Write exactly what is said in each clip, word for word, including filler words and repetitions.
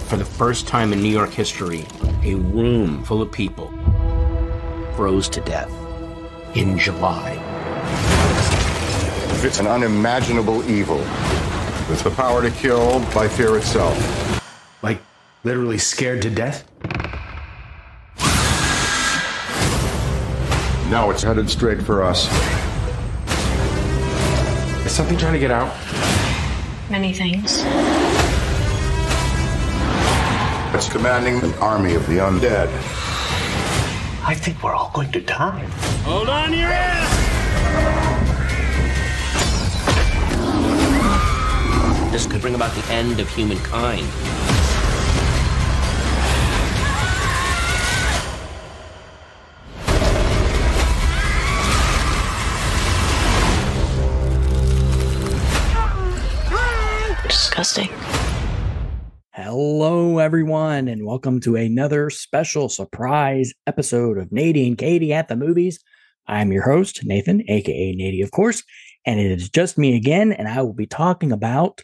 For the first time in New York history, a room full of people froze to death in July. It's an unimaginable evil with the power to kill by fear itself. Like, literally scared to death? Now it's headed straight for us. Is something trying to get out? Many things. It's commanding an army of the undead. I think we're all going to die. Hold on to your ass! This could bring about the end of humankind. Disgusting. Hello, everyone, and welcome to another special surprise episode of Nady and Katie at the Movies. I'm your host, Nathan, aka Nady, of course, and it is just me again, and I will be talking about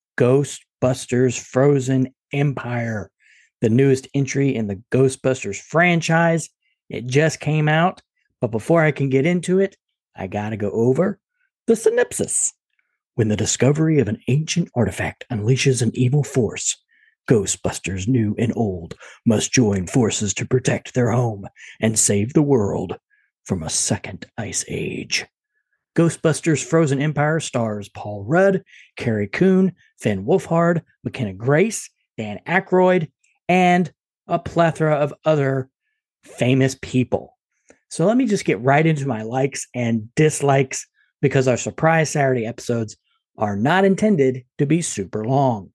Ghostbusters Frozen Empire, the newest entry in the Ghostbusters franchise. It just came out, but before I can get into it, I gotta go over the synopsis. When the discovery of an ancient artifact unleashes an evil force, Ghostbusters new and old must join forces to protect their home and save the world from a second ice age. Ghostbusters Frozen Empire stars Paul Rudd, Carrie Coon, Finn Wolfhard, McKenna Grace, Dan Aykroyd, and a plethora of other famous people. So let me just get right into my likes and dislikes, because our surprise Saturday episodes are not intended to be super long.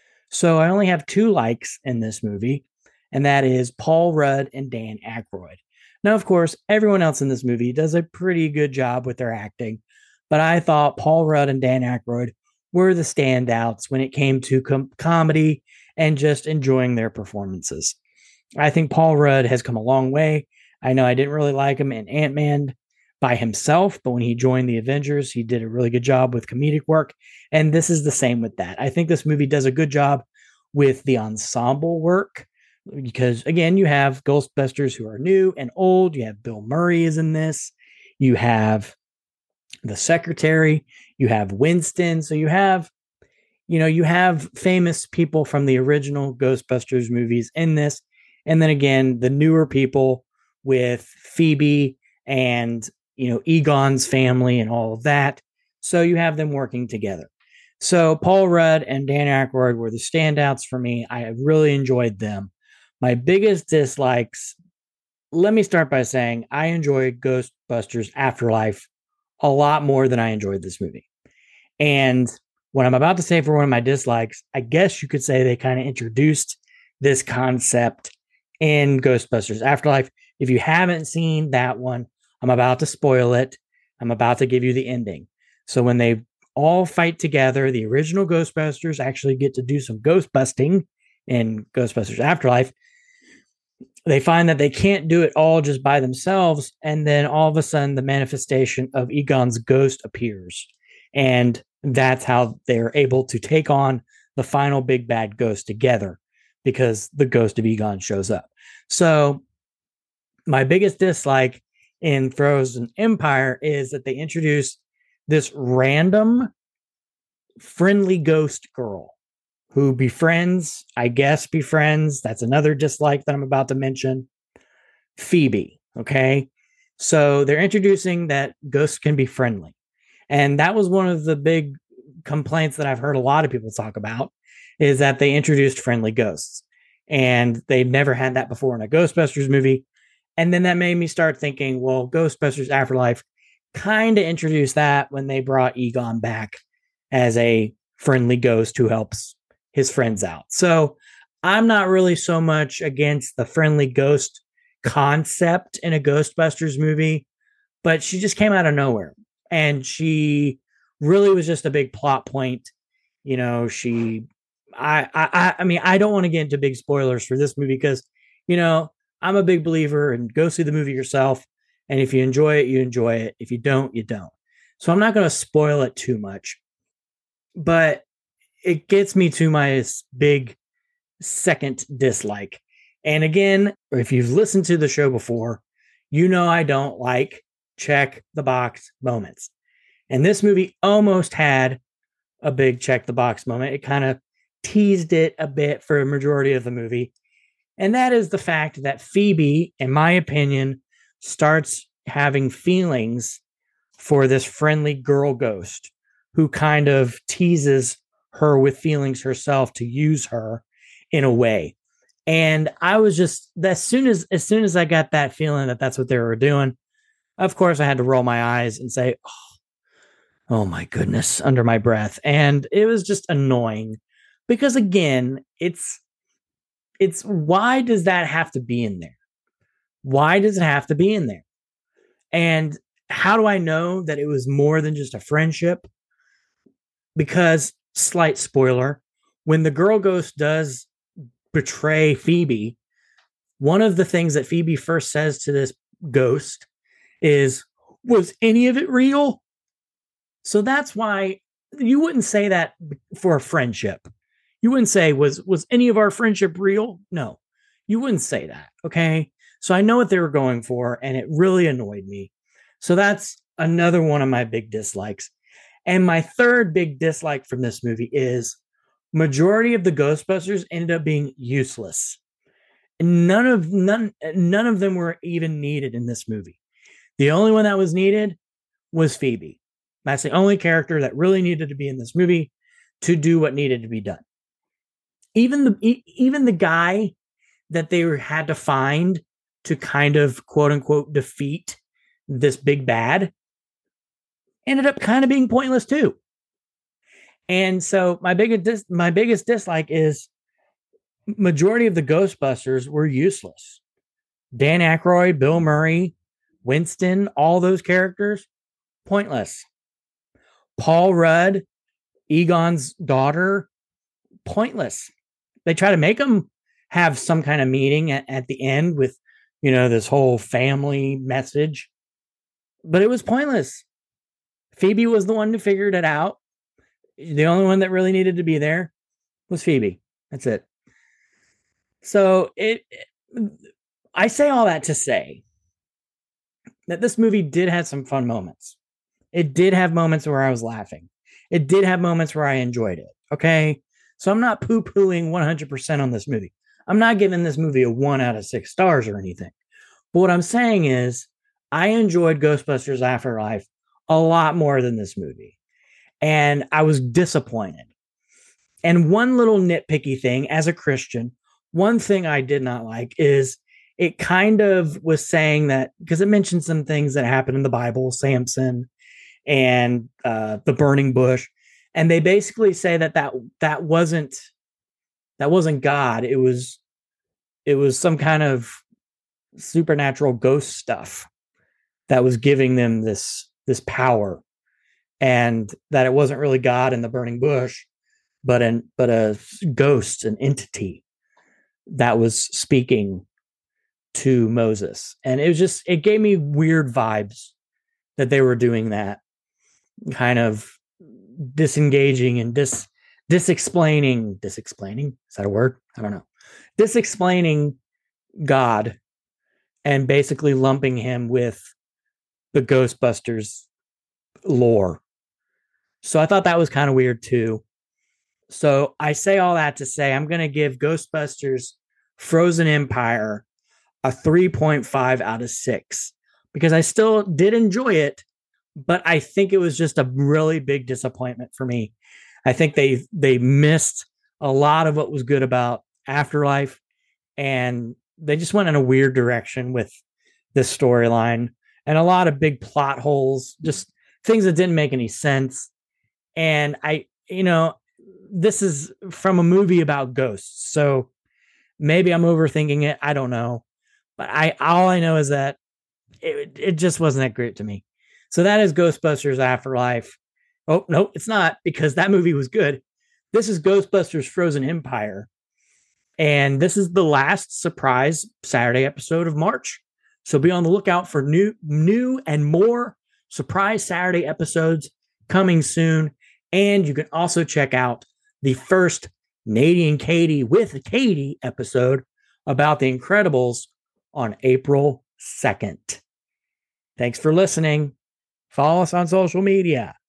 So I only have two likes in this movie, and that is Paul Rudd and Dan Aykroyd. Now, of course, everyone else in this movie does a pretty good job with their acting, but I thought Paul Rudd and Dan Aykroyd were the standouts when it came to com- comedy and just enjoying their performances. I think Paul Rudd has come a long way. I know I didn't really like him in Ant-Man by himself, but when he joined the Avengers, he did a really good job with comedic work, and this is the same with that. I think this movie does a good job with the ensemble work, because again, you have Ghostbusters who are new and old. You have Bill Murray is in this. You have the secretary. You have Winston. So you have, you know, you have famous people from the original Ghostbusters movies in this, and then again, the newer people with Phoebe and, you know, Egon's family and all of that. So you have them working together. So Paul Rudd and Dan Aykroyd were the standouts for me. I really enjoyed them. My biggest dislikes, let me start by saying I enjoyed Ghostbusters Afterlife a lot more than I enjoyed this movie. And what I'm about to say for one of my dislikes, I guess you could say they kind of introduced this concept in Ghostbusters Afterlife. If you haven't seen that one, I'm about to spoil it. I'm about to give you the ending. So when they all fight together, the original Ghostbusters actually get to do some ghost busting in Ghostbusters Afterlife. They find that they can't do it all just by themselves. And then all of a sudden, the manifestation of Egon's ghost appears. And that's how they're able to take on the final big bad ghost together, because the ghost of Egon shows up. So my biggest dislike in Frozen Empire is that they introduce this random friendly ghost girl who befriends, I guess befriends, that's another dislike that I'm about to mention, Phoebe, okay? So they're introducing that ghosts can be friendly. And that was one of the big complaints that I've heard a lot of people talk about, is that they introduced friendly ghosts. And they've never had that before in a Ghostbusters movie. And then that made me start thinking, well, Ghostbusters Afterlife kind of introduced that when they brought Egon back as a friendly ghost who helps his friends out. So I'm not really so much against the friendly ghost concept in a Ghostbusters movie, but she just came out of nowhere. And she really was just a big plot point. You know, she, I, I, I mean, I don't want to get into big spoilers for this movie because, you know, I'm a big believer in go see the movie yourself. And if you enjoy it, you enjoy it. If you don't, you don't. So I'm not going to spoil it too much, but it gets me to my big second dislike. And again, if you've listened to the show before, you know I don't like check the box moments. And this movie almost had a big check the box moment. It kind of teased it a bit for a majority of the movie. And that is the fact that Phoebe, in my opinion, starts having feelings for this friendly girl ghost who kind of teases her with feelings herself to use her in a way. And I was just, as soon as, as soon as I got that feeling that that's what they were doing, of course I had to roll my eyes and say, oh, oh my goodness, under my breath. And it was just annoying because again, it's, it's why does that have to be in there? Why does it have to be in there? And how do I know that it was more than just a friendship? Because, slight spoiler, when the girl ghost does betray Phoebe, one of the things that Phoebe first says to this ghost is, was any of it real? So that's why you wouldn't say that for a friendship. You wouldn't say, was, was any of our friendship real? No, you wouldn't say that. Okay. So I know what they were going for, and it really annoyed me. So that's another one of my big dislikes. And my third big dislike from this movie is majority of the Ghostbusters ended up being useless. None of none none of them were even needed in this movie. The only one that was needed was Phoebe. That's the only character that really needed to be in this movie to do what needed to be done. Even the even the guy that they had to find to kind of quote unquote defeat this big bad ended up kind of being pointless too. And so my biggest dis- my biggest dislike is majority of the Ghostbusters were useless. Dan Aykroyd, Bill Murray, Winston, all those characters, pointless. Paul Rudd, Egon's daughter, pointless. They try to make them have some kind of meeting at, at the end with, you know, this whole family message, but it was pointless. Phoebe was the one who figured it out. The only one that really needed to be there was Phoebe. That's it. So it, I say all that to say that this movie did have some fun moments. It did have moments where I was laughing. It did have moments where I enjoyed it. Okay. So I'm not poo-pooing one hundred percent on this movie. I'm not giving this movie a one out of six stars or anything. But what I'm saying is I enjoyed Ghostbusters Afterlife a lot more than this movie. And I was disappointed. And one little nitpicky thing as a Christian, one thing I did not like is it kind of was saying that, because it mentioned some things that happened in the Bible, Samson and uh, the burning bush. And they basically say that that, that wasn't, that wasn't God. It was, it was some kind of supernatural ghost stuff that was giving them this, this power, and that it wasn't really God in the burning bush, but an, but a ghost, an entity that was speaking to Moses. And it was just, it gave me weird vibes that they were doing that, kind of disengaging and dis disexplaining, disexplaining, is that a word? I don't know. Disexplaining God and basically lumping him with the Ghostbusters lore. So I thought that was kind of weird too. So I say all that to say I'm going to give Ghostbusters Frozen Empire a three point five out of six because I still did enjoy it, but I think it was just a really big disappointment for me. I think they they missed a lot of what was good about Afterlife, and they just went in a weird direction with this storyline and a lot of big plot holes, just things that didn't make any sense. And I, you know, this is from a movie about ghosts, so maybe I'm overthinking it. I don't know, but I all I know is that it it just wasn't that great to me. So that is Ghostbusters Afterlife. Oh, no, it's not, because that movie was good. This is Ghostbusters Frozen Empire. And this is the last surprise Saturday episode of March. So be on the lookout for new, new and more surprise Saturday episodes coming soon. And you can also check out the first Nady and Katie with Katie episode about The Incredibles on April second. Thanks for listening. Follow us on social media